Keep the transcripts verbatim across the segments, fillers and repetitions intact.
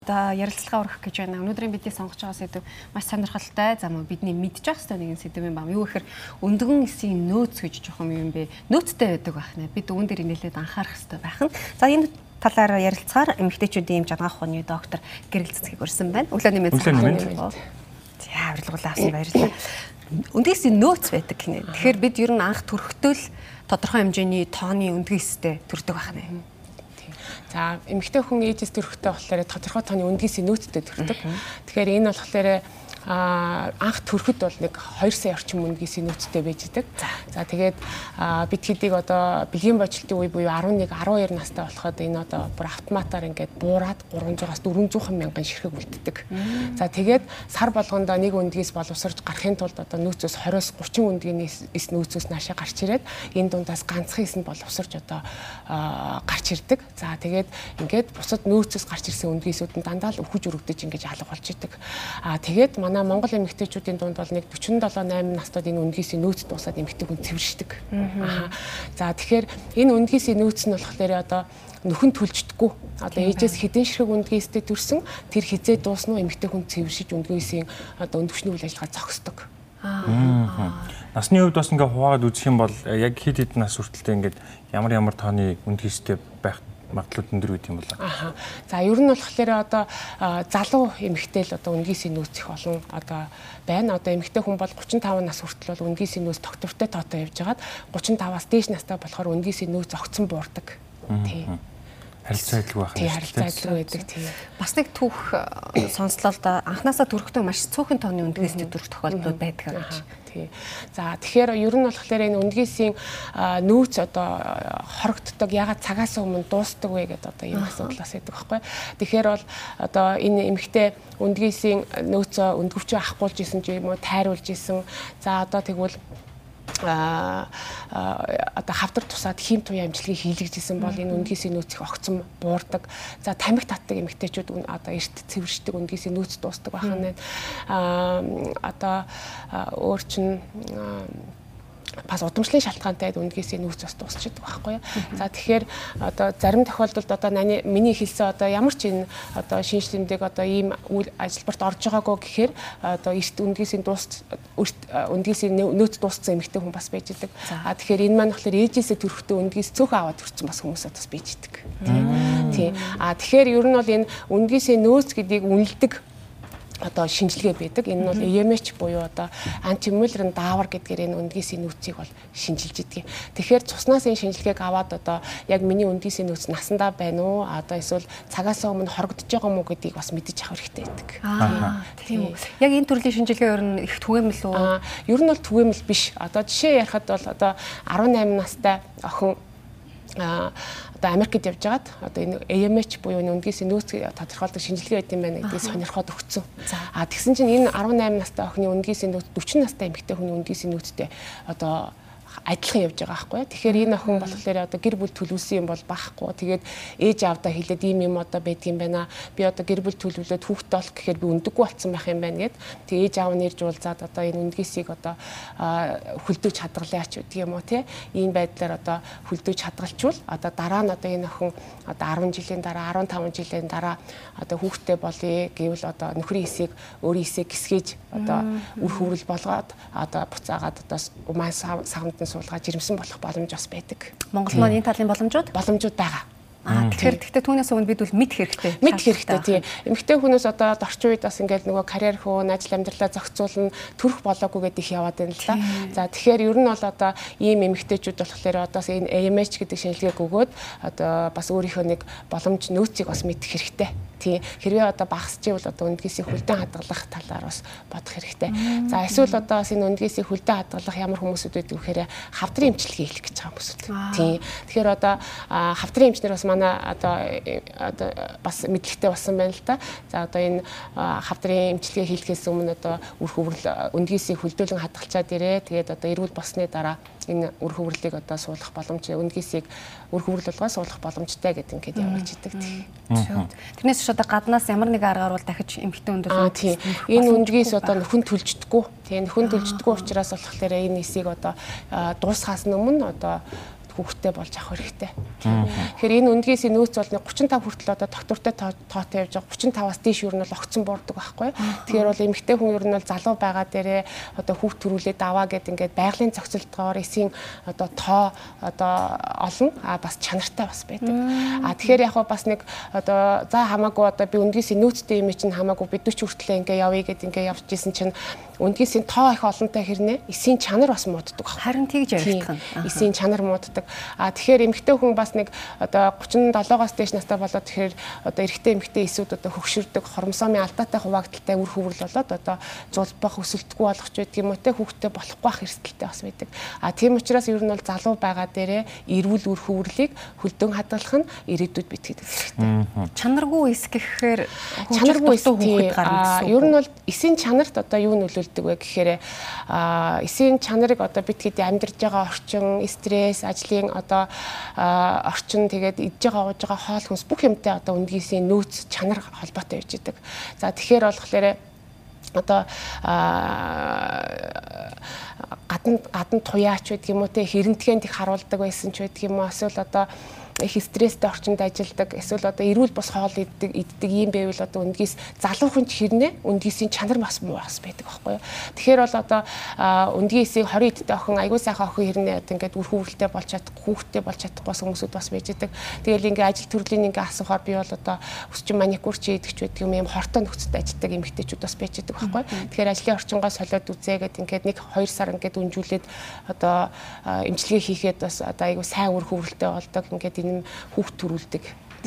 За ярилцлага өргөх гэж байна. Өнөөдрийн бидний сонгож байгаа сэдв маш сонирхолтой. За мөн бидний мэдчих хэвээр нэгэн сэдв юм байна. Юу гэхээр өндгөн эсийн нөөц гэж жоохон юм бэ. Нөөцтэй байдаг байх нэ. Бид үүн дээр нэлээд анхаарах хэрэгтэй байх нь. За энэ талаар ярилцахаар эмэгтэйчүүдийн жаргах ухааны доктор Гэрэл Цэцгийг урьсан байна. Өглөө нэмээд байна. За авирлуулаа авсан баярлалаа. Өндгөн эсийн нөөц байдаг гинэ. Тэгэхээр бид ер нь анх төрөхдөө л тодорхой хэмжээний тооны өндгөн эстэй төрдөг байх нэ. За эмэгтэй хүн ээжээс төрөхтэй болохоор тодорхой тооны өндгөөсийн нөөцтэй төрдөг. Тэгэхээр энэ болохоор а анх төрөхөд бол нэг хоёр сая орчим өндгөөсийн нөөцтэй байж идэг. За тэгээд бид хэдийг одоо бэлгийн бочлтын үе буюу арван нэг арван хоёр настай болоход энэ одоо бүр автоматар ингээд буураад гурванзуугаас дөрвөнзүүхэн мянган ширхэг үлддэг. За тэгээд сар болгондоо нэг өндгөөс боловсрож гарахын тулд одоо нөөцөөс двадцоос гурван өндгийн эс нөөцөөс наашаа гарч ирээд энэ дундаас ганцхан эс нь боловсрож одоо гарч ирдэг. За тэгээд ингээд бусад нөөцөөс гарч ирсэн өндгөөсүүд нь дандаа л өхөж өргөдөж ингэж алга болж идэг. А тэгээд манай Монгол эмэгтэйчүүдийн дунд бол нэг forty-seven eight настад энэ өндгөөсийн нөөц дуусаад эмэгтэй хүн цэвэршдэг. Аа. За тэгэхээр энэ өндгөөсийн нөөц нь болохоор одоо нөхөн түлждэггүй. Одоо ээжээс хэдэн ширхэг өндгөөстэй төрсөн тэр хизээ дуусна уу эмэгтэй хүн цэвэршиж өндгөөсийн одоо өндөвчний үйл ажиллагаа зогсдог. Аа. Насны хувьд бас ингээ хуваагаад үзэх юм бол яг хэд хэд нас хүртэлтэй ингээд ямар ямар тооны өндгөөстэй байх магадлал өндөр үед юм болоо. Аа. За ер нь болохоор одоо залуу эмэгтэй л одоо өндгөөсийн нөөц их олон одоо байна. Одоо эмэгтэй хүн бол forty-five нас хүртэл бол өндгөөсийн нөөц тогтвортой тоотой явж хагаад thirty-five-аас дээш настай болохоор өндгөөсийн нөөц огцон буурдаг. Тий. Харилцаа адилгүй байх. Тий, харилцаа адилгүй байдаг. Тий. Бас нэг түүх сонслоо л да анханасаа төрөхдөө маш цөөхөн тооны өндгөөстэй төрөх тохиолдлууд байдаг гэж. Тий. За тэгэхээр ер нь болохоор энэ өндгөөсийн нөөц одоо хорогддог ягаад цагаас өмнө дуустдаг вэ гэдэг одоо ийм асуудлаас идэг байхгүй. Тэгэхээр бол одоо энэ эмэгтэй өндгөөсийн нөөцөө өндгөвчөө ахгуулж исэн ч юм уу тайруулж исэн. За одоо тэгвэл а одоо хавдар тусаад хим туяа амжилтыг хийлгэжсэн бол энэ өндгөөсийн нөөц их огцон буурдаг. За тамхи татдаг эмэгтэйчүүд одоо эрт цэвэршдэг өндгөөсийн нөөц дуустдаг байх нь. А одоо өөр чин бас удамшлын шалтгаантай өндгөөсийн нөөц бас дуусчихдаг байхгүй юу. За тэгэхээр одоо зарим тохиолдолд одоо миний хэлсэн одоо ямар ч энэ одоо шинжлэмдэг одоо ийм үйл ажиллагаанд орж байгаагүй гэхээр одоо эрт өндгөөсийн дуус өндгөөсийн нөөц дууссан эмэгтэй хүн бас байж идэг. А тэгэхээр энэ маань болохоор ээжээсээ төрөхдөө өндгөөс цөөхөн аваад төрсэн бас хүмүүсээ бас байж идэг. Тийм. А тэгэхээр ер нь бол энэ өндгөөсийн нөөц гэдгийг үнэлдэг одоо шинжилгээ байдаг. Энэ нь бол E M H буюу одоо антимюллерын даавар гэдгээр энэ өндгөөсийн нөөцийг бол шинжилж идэг. Тэгэхээр цуснаас энэ шинжилгээг аваад одоо яг миний өндгөөсийн нөөц насандаа байна уу? Одоо эсвэл цагаас өмнө хорогдож байгаа мó гэдгийг бас мэдэж авах хэрэгтэй байдаг. Аа тийм үү. Яг энэ төрлийн шинжилгээ ер нь их түгээмэл үү? Аа ер нь бол түгээмэл биш. Одоо жишээ ярихад бол одоо eighteen настай охин а одоо Америкт явж байгаад одоо энэ E M H буюу өндгөөсийн нөөц тодорхойлдог шинжилгээ байт юм байна гэдгийг сонирхоод өгсөн. А тэгсэн чинь энэ eighteen настай охины өндгөөсийн нөөц forty настай эмэгтэй хүний өндгөөсийн нөөцтэй одоо адилхан явж байгаа байхгүй. Тэгэхээр энэ охин болохоор одоо гэр бүл төлөвлөсөн юм бол бахгүй. Тэгээд ээж аавдаа хэлээд ийм юм одоо байдгийм байна. Би одоо гэр бүл төлөвлөлөө хүүхдээ олох гэхээр би өндөггүй болсон байх юм байна гэд. Тэгээд ээж аав нь ирж уулзаад одоо энэ өндгөөсийг одоо хөлдөөж хадгалаач гэдэг юм уу те. Ийм байдлаар одоо хөлдөөж хадгалчвал одоо дараа нь одоо энэ охин одоо ten жилийн дараа fifteen жилийн дараа одоо хүүхдээ болъё гэвэл одоо нөхрийн эсийг өөрийн эсийг гисгээж одоо үр хөврөл болгоод одоо буцаагаад одоо умаа савнд суулгаад жирэмсэн болох боломж бас байдаг. Монгол маань энэ талын боломжууд боломжууд байгаа. Аа тэгэхээр гэхдээ түүнээс өмнө бид бол мэд хэрэгтэй. Мэд хэрэгтэй тийм. Эмэгтэй хүнээс одоо орчин үед бас ингээд нөгөө карьер хөөн ажил амьдралаа зохицуулна төрөх болоогүй гэдэг их яваад байна л да. За тэгэхээр ер нь бол одоо ийм эмэгтэйчүүд болохоор одоо энэ E M H гэдэг шинжилгээг өгөөд одоо бас өөрийнхөө нэг боломж нөөцийг бас мэдэх хэрэгтэй. Тийм. Хэрвээ одоо багасч ивэл одоо өндгөөсийн хөлдөө хадгалах талаар бас бодох хэрэгтэй. За эсвэл одоо бас энэ өндгөөсийн хөлдөө хадгалах ямар хүмүүсүүд байдаг вэхээр хавдрын эмчилгээ хийх гэж байгаа хүмүүсүүд. Тийм. Тэгэхээр одоо хавдрын эмчнэр бас манай одоо одоо бас мэдлэгтэй болсон байна л да. За одоо энэ хавдрын эмчилгээ хийхээс өмнө одоо үр хөврөл өндгөөсийн хөлдөөлөн хадгалчаад ирээ. Тэгээд одоо эрүүл болсны дараа энэ үр хөврөлийг одоо суулгах боломж өндгөөсийг үр хөврөл болгоо суулгах боломжтой гэдэг ингээд явж идэг. Тэрнээс одоо гаднаас ямар нэг аргаар бол дахиж эмхтэн өндөр тийм энэ өндгөөс одоо нөхөн түлждэггүй. Тийм нөхөн түлждэггүй учраас болохоор энэ эсийг одоо дуусахаас өмнө одоо хүүхдтэй болж авах хэрэгтэй. Тэгэхээр энэ үндгийсийн нөөц бол гучин тав хүртэл одоо доктортой тоотой явж байгаа гучин таваас дээш юу нь бол огцон буурдаг байхгүй. Тэгэхээр бол эмэгтэй хүн ер нь бол залуу байгаа дээрээ одоо хүүхд төрүүлээд аваа гэд ингээд байгалийн зохицолтойгоор эсийн одоо тоо одоо олон а бас чанартай бас байдаг. А тэгэхээр яг бас нэг одоо за хамаагүй одоо би үндгийсийн нөөцтэй юм чинь хамаагүй бид ч хүртлээ ингээ явъя гэд ингээ явж исэн чинь үндгийсийн тоо их олонтой хэрнээ эсийн чанар бас мууддаг. Харин тэгж яригдах нь. Эсийн чанар мууддаг. А тэгэхээр эмэгтэй хүн бас нэг одоо гучин долоогоос дээш настай болоод тэгэхээр одоо эрэгтэй эмэгтэй эсүүд одоо хөгшөрдөг хормосомын алдаатай хуваагдaltaй үр хөврөл болоод одоо зулбах өсөлтгүй болгоч байдаг юм уу те хүүхдтэй болохгүй ах эрсдэлтэй бас байдаг. А тийм учраас ер нь бол залуу байгаа дээрээ эрүүл үр хөврлийг хөлдөн хадгалах нь ирээдүйд битгийдэг хэрэгтэй. Чанаргүй эс гэхээр чанаргүй эс хүүхэд гарна гэсэн. Ер нь бол эсийн чанарт одоо юу нөлөөлдөг вэ гэхээр а эсийн чанарыг одоо битгийд амьдарч байгаа орчин, стресс, ажлын одоо орчин тэгээд идж байгаа ууж байгаа хоол хүнс бүх юмтай одоо үндгийсийн нөөц чанар холбоотой байж идэг. За тэгэхээр болохоор одоо гадна гадна туяач байдаг юм уу те хэрэнтгэнд их харуулдаг байсан ч байдаг юм уу эсвэл одоо их стресстэй орчинд ажилладаг эсвэл одоо эрүүл бос хоол иддэг иддэг юм байвал одоо үндгийс залуухан ч хэрнээ үндгийсийн чанар бас муу бас байдаг байхгүй юу. Тэгэхээр бол одоо үндгийсийн хорин идтэй охин аягүй сайхан охин хэрнээ одоо ингээд үр хөврөлтэй болж чадахгүй хүүхдтэй болж чадахгүй бас хүмүүсүүд бас байж идэг. Тэгэл ингээд ажил төрлийн ингээд асуухаар би бол одоо өсчин маникюр чи идэгч байдаг юм юм хортой нөхцөлд ажилладаг эмэгтэйчүүд бас байж идэг байхгүй юу. Тэгэхээр ажлын орчингоо солиод үзээгээд ингээд нэг хоёр сар ингээд үнжүүлээд одоо эмчилгээ хийхэд бас одоо аягүй сайн үр хөврөлтэй болдог ингээд хүүхд төрүүлдэг.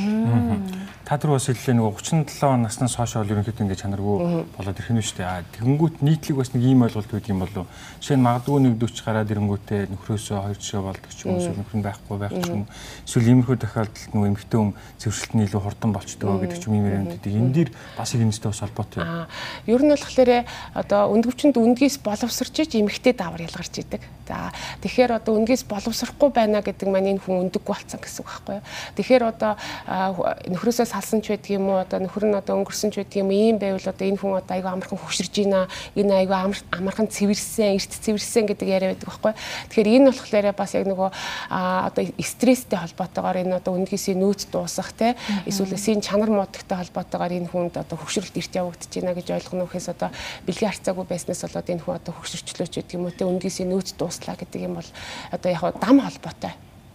Та түр бас хэллээ нөгөө гучин долоо наснаас хойш бол ерөнхийдөө ингэ чанаргүй болоод ирэх нь шүү дээ. Тэгэнгүүт нийтлэг бас нэг ийм ойлголт байдаг юм болов. Жишээ нь магадгүй нэг дүүч гараад ирэнгүүтээ нөхрөөсөө хоёр жишээ болдог ч юм уу нөхөр нь байхгүй байх ч юм уу. Эсвэл иймэрхүү тохиолдолд нөгөө эмэгтэй хүн зэвсгэлтний илүү хурдан болчтой гэдэг ч юм ийм юм байдаг. Энэ дэр бас их энэтэй бас холбоотой. Аа. Ер нь болохоор одоо өндгөвчөнд үндгийс боловсрч иж эмэгтэй давар ялгарч идэг. За тэгэхээр одоо үндгийс боловсрохгүй байна гэдэг маань энэ хүн өндөггүй болсон гэсэн үг байхгүй юу. Тэгэхээр одоо нөхрөөсөө салсан ч байдаг юм уу одоо нөхөр нь одоо өнгөрсөн ч байдаг юм ийм байвал одоо энэ хүн одоо айгүй амархан хөвширж байна энэ айгүй амархан цэвэрсэн эрт цэвэрсэн гэдэг яриа байдаг байхгүй. Тэгэхээр энэ болохоор бас яг нөгөө одоо стресстэй холбоотойгоор энэ одоо үндгийсийн нөөц дуусах те эсвэл эсийн чанар муудагтай холбоотойгоор энэ хүнд одоо хөвшрөлт эрт явагдаж байна гэж ойлгоно гэхээс одоо бэлгийн харьцаагүй байснаас болоод энэ хүн одоо хөвшөрчлөө ч гэдэг юм уу те үндгийсийн нөөц дууслаа гэдэг юм бол одоо яг дам холбоотой.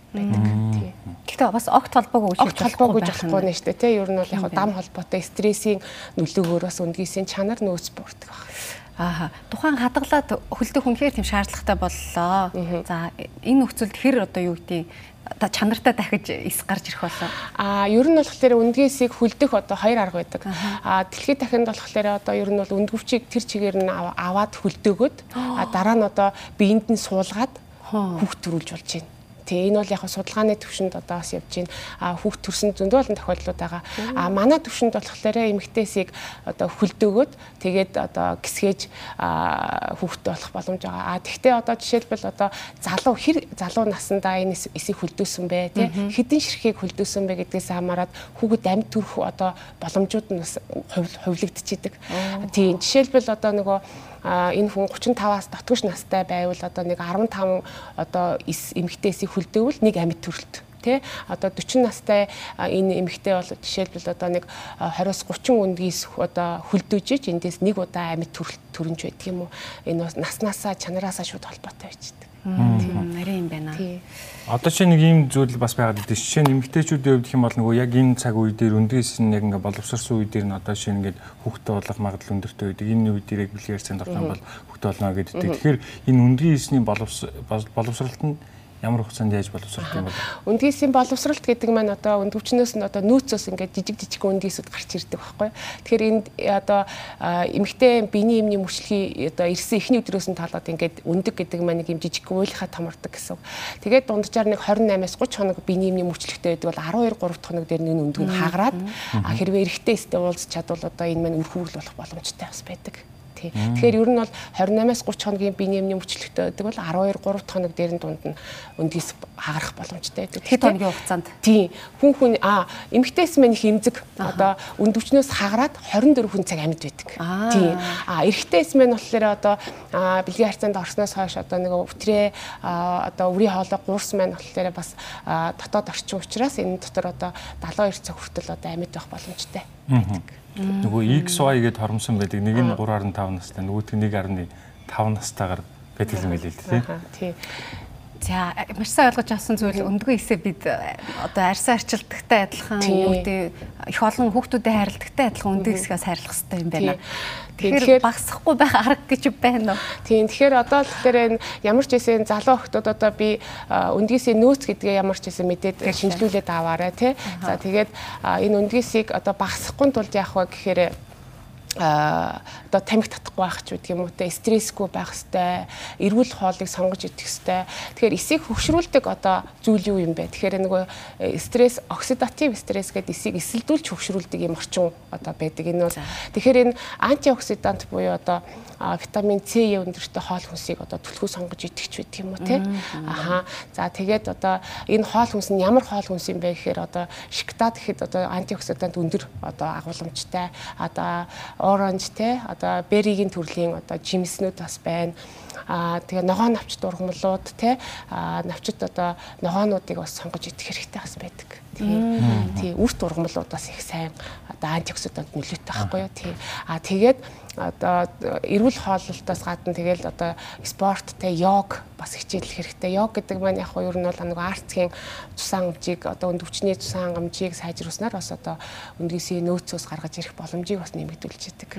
Гэхдээ бас огт холбоогүй гэж холбоогүй болохгүй нэ штэ тий ер нь бол яг дам холбоотой стрессийн нөлөөгөөр бас үндгийсийн чанар нөөц буурдаг байна. Ааха. Тухайн хадгалаад хөлдөх үнэхээр тийм шаардлагатай боллоо. За энэ нөхцөлд хэр одоо юу гэдэг та чанартай дахиж эс гарч ирэх болоо. Аа ер нь болохоор үндгийсийг хөлдөх одоо хоёр арга байдаг. Аа дэлхийд дахинд болохоор одоо ер нь бол үндгөвчийг тэр чигээр нь аваад хөлдөөгөөд а дараа нь одоо биеинд нь суулгаад хүүхд төрүүлж болж байна. Тэ энэ бол яг судалгааны төвшөнд одоо бас явж байна. А хүүхд төрсөн зөндөө олон тохиолдлууд байгаа. А манай төвшөнд болохоор эмэгтэйсийг одоо хөлдөөгөөд тэгээд одоо гисгээж хүүхдтэй болох боломж байгаа. А тэгтээ одоо жишээлбэл одоо залуу хэр залуу насндаа энэ эсийг хөлдөөсөн бэ тий хэдэн ширхгийг хөлдөөсөн бэ гэдгээс хамаарат хүүхэд амьд төрөх одоо боломжууд нь бас хувилагдчихэдэг. Тийм жишээлбэл одоо нөгөө а энэ хүн гучин таваас дотгош настай байвал одоо нэг арван таван одоо эмэгтэйсийг хөлдөөвөл нэг амьд төрөлт тий одоо дөрвөн настай энэ эмэгтэй бол жишээлбэл одоо нэг двадцоос гучин үндгийс одоо хөлдөөж иж эндээс нэг удаа амьд төрөлт төрөнж байдаг юм уу энэ бас наснаасаа чанараасаа шууд холбоотой байждаг. Тийм нарийн юм байна. Одоо чи нэг ийм зүйл бас байгаад байдаг. Жишээ нь эмэгтэйчүүдийн хувьд хэм бол нөгөө яг энэ цаг үе дээр үндгээс нь яг ингээ боловсрсон үе дээр нь одоо шинэ ингээд хүүхдтэй болох магадлал өндөртэй байдаг. Энэ үе дээр яг бэлгээр цэнд орсон бол хүүхдтэй болно гэдэг. Тэгэхээр энэ үндгийсний боловсролт нь ямар хугацаанд яаж боловсрох юм бол үндгийсийн боловсролт гэдэг маань одоо үндгөвчнөөс нь одоо нөөцөөс ингээд жижиг жижиг үндгийсүүд гарч ирдэг байхгүй. Тэгэхээр энд одоо эмэгтэй биений эмний мөчлөгийн одоо ирсэн эхний өдрөөс нь талаад ингээд өндөг гэдэг маань нэг юм жижиг уйлахад томордог гэсэн. Тэгээд дунджаар нэг двадцать восемнаас гуйч хоног биений эмний мөчлөгтэй байдаг бол twelve three хоног дээр нэг өндөг нь хаагараад хэрвээ эрэгтэй эстэй уулзч чадвал одоо энэ маань үр хөврөл болох боломжтой бас байдаг. тий. Тэгэхээр ер нь бол двадцать восьмоос тридцать хоногийн биений эмний мөчлөгтэй байдаг бол twelve three хоног дээр нь дунд нь өндгийс хагарах боломжтой байдаг. Хэд хоногийн хугацаанд? Тий. Хүн хүн а эмэгтэйс мань их эмзэг одоо өндөвчнөөс хагараад twenty-four хүн цаг амьд байдаг. Тий. А эрэгтэйс мань болохоор одоо бэлгийн харьцаанд орсноос хойш одоо нэг өтрээ одоо үрийн хоолой гуурс маань болохоор бас дотоод орчин учраас энэ дотор одоо seventy-two цаг хүртэл одоо амьд байх боломжтой байдаг. Нөгөө X Y гээд хормсон байдаг. Нэг нь three point five настай, нөгөөх нь one point five настайгаар байдаг юм байл л дээ. Тий. За маш сайн ойлгож авсан зүйл өндгөө эсээ бид одоо арьсан арчилдагтай адилхан юу гэдэг их олон хүүхдүүдэд хайрладагтай адилхан өндгөө эсгээс хайрлах хэрэгтэй юм байна. Тэгэхээр багасахгүй байх арга гэж байна уу? Тийм. Тэгэхээр одоо л тэгэхээр энэ ямар ч хэсэг залуу охтууд одоо би өндгөөсийн нөөц гэдгээ ямар ч хэсэг мэдээд шинжилүүлээд аваарай тий. За тэгээд энэ өндгөөсийг одоо багасахгүй тулд яах вэ гэхээр а одоо тамхи татахгүй байх ч үгүй юм уу те стрессгүй байх хэвээр эрүүл хоолыг сонгож идэх хэвээр. Тэгэхээр эсийг хөгшрүүлдэг одоо зүйл юу юм бэ? Тэгэхээр нөгөө стресс оксидатив стресс гэдэг эсийг эсэлдүүлж хөгшрүүлдэг юм орчин одоо байдаг. Энэ бол тэгэхээр энэ антиоксидант буюу одоо витамин С өндөртэй хоол хүнсийг одоо түлхүү сонгож идэх ч байдаг юм уу те. Аха. За тэгээд одоо энэ хоол хүнс нь ямар хоол хүнс юм бэ гэхээр одоо шоколад гэхэд одоо антиоксидант өндөр одоо агуулмжтай одоо оранж те одоо беригийн төрлийн одоо жимснүүд бас байна. Аа тэгээ ногоон навчт ургамлууд те навчт одоо ногоонуудыг бас сонгож идэх хэрэгтэй бас байдаг. Тий. Үрт ургамлууд бас их сайн одоо антиоксидант нөлөөтэй байхгүй юу? Тий. Аа тэгээд одоо эрүүл хооллолтоос гадна тэгэл одоо спорт те йог бас хичээлэх хэрэгтэй. Йог гэдэг маань яг нь ер нь бол нэг арцгийн цусан амжийг одоо өндөвчний цусан амжийг сайжруулснаар бас одоо өндгөөсийн нөөцөөс гаргаж ирэх боломжийг бас нэмэгдүүлж идэг.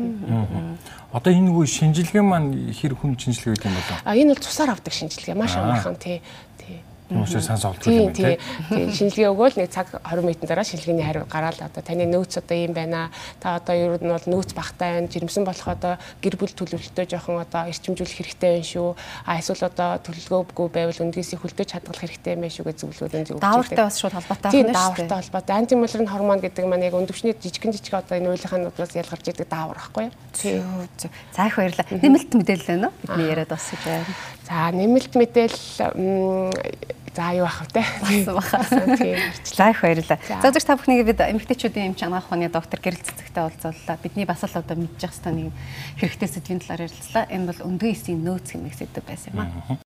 Одоо энэ үе шинжилгээ маань хэр хүн шинжилгээ гэдэг юм болоо? А энэ бол цусаар авдаг шинжилгээ маш амархан тий. Хүмүүсээ сан солдгоо юм тийм. Шинжилгээ өгөөл нэг цаг twenty минутын дараа шинжилгээний хариу гараад одоо таны нөөц одоо ийм байна. Та одоо ер нь бол нөөц багтай байна. Жирэмсэн болох одоо гэр бүл төлөвлөлтөө жоохон одоо эрчимжүүлэх хэрэгтэй байна шүү. А эсвэл одоо төлөвлөгөөгүй байвал өндгөөсийг хөлдөөж хадгалах хэрэгтэй юм байна шүү гэж зөвлөгөөд өгч. Даавартай бас шууд холбоотой байна шүү дээ. Тийм, даавартай холбоотой. Антимулерин гормон гэдэг маань яг өндөвчний жижигэн жижиг одоо энэ уйлахануудаас ялгарч идэг даавар байхгүй юу? Тийм. За их баярлалаа. Нэмэлт мэдээлэл байна уу? Бидний яриад бас гэж байна. За нэмэлт мэдээлэл за юу ах вэ? Тийм. За их баярлалаа. За зөв та бүхнийг бид эмэгтэйчүүдийн эмч анагаах ухааны доктор Гэрэл Цэцэгтэй уулзууллаа. Бидний бас л одоо мэдчих хэвээр нэг хэрэгтэй сэдвийн талаар ярилцлаа. Энэ бол өндгөө эсийн нөөц хэмээх сэдв байсан юм аа.